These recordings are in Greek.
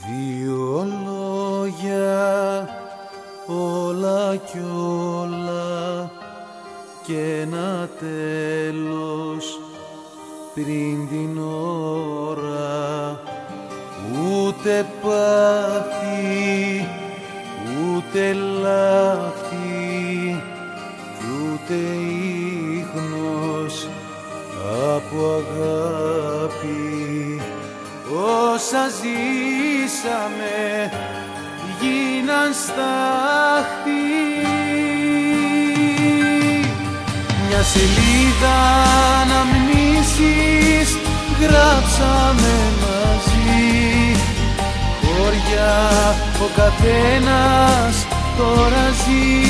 Δύο λόγια, όλα κι όλα και ένα τέλος πριν την ώρα. Ούτε πάθη, ούτε λάθη κι ούτε ίχνος από αγάπη. Όσα ζήσαμε γίναν στάχτη. Μια σελίδα αναμνήσεις γράψαμε μαζί. Χώρια ο καθένας τώρα ζει.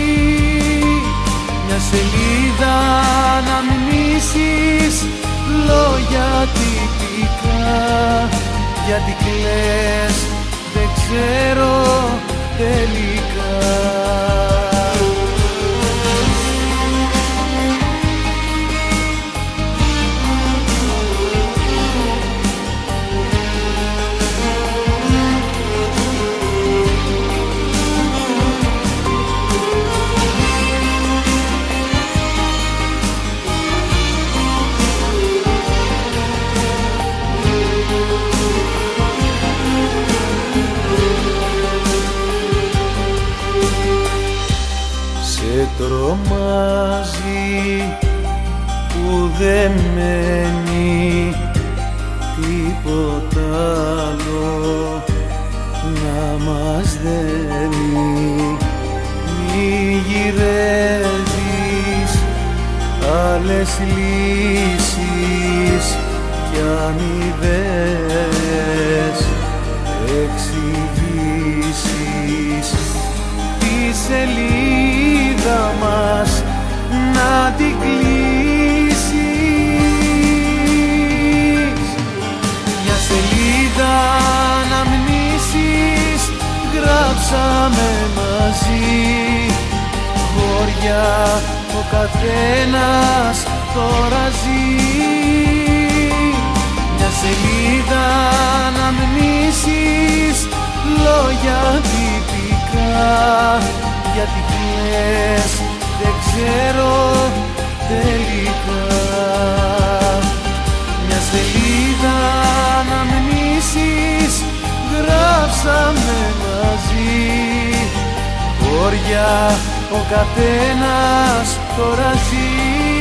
Μια σελίδα αναμνήσεις, λόγια τυπικά. Γιατί κλαις δεν ξέρω τελικά. Τρομάζει που δεν μένει τίποτα άλλο να μας δένει. Μη γυρεύεις άλλες λύσεις κι αμοιβές εξηγήσεις. Τη σελίδα μας να την κλείσεις. Μια σελίδα αναμνήσεις γράψαμε μαζί. Χώρια ο καθένας τώρα ζει. Μια σελίδα αναμνήσεις, λόγια τυπικά. Γιατί κλαις δεν ξέρω τελικά. Μια σελίδα αναμνήσεις γράψαμε μαζί. Χώρια ο καθένας τώρα ζει.